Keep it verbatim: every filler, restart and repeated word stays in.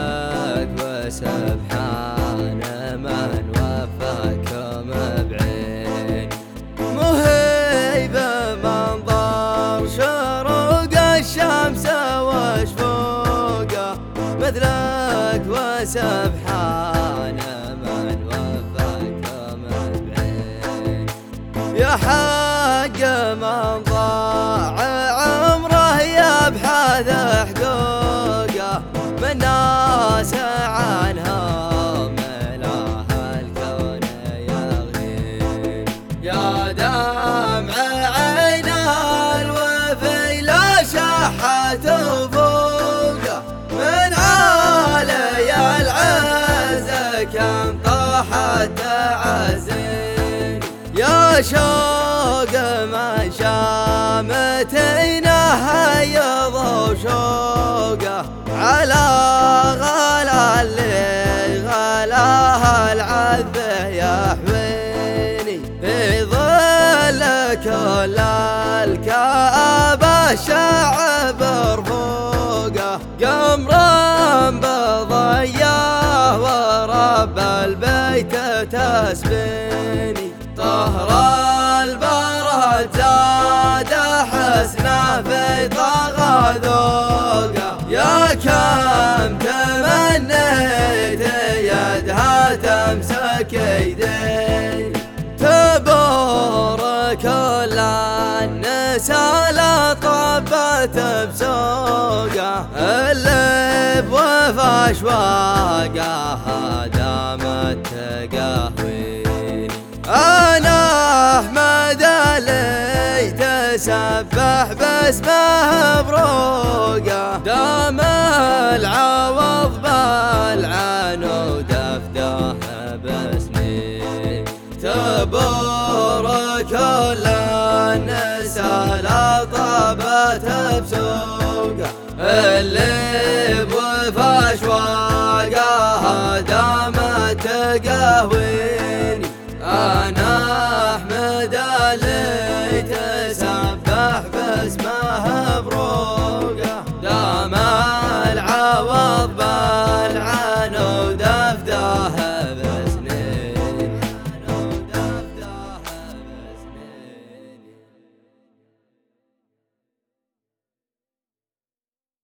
مثلك وسبحان من وفاكم بعين مهيب منظر شروق الشمس وشفوقه مثلك وسبحان من وفاكم بعين يا حق من ضاع عمره يبحث حقوقه من ناس عنهم إله الكون يغين يا دمع عين الوفي لا شحت فوقه من عالي العز كم طاحت تعزين يا شوق من شامتينه يضو شوقه على غلا اللي غلاه العذب يحويني في ظل كل الكآبة شعب رفوقه قمرا بضياه ورب البيت تسبيني طهر البرد زاد حسنه في طغى ذوقه يا كم تمنيت يدها تمسك يدي تبور كل النساء لا طبت بسوقه اللي بوفى اشواقه دامت تقهويني أنا أحمد اللي تسبح باسمه بروقه دام العوض بالعنود أفداه باسمي تبور كل النساء لا طابت بسوقه اللي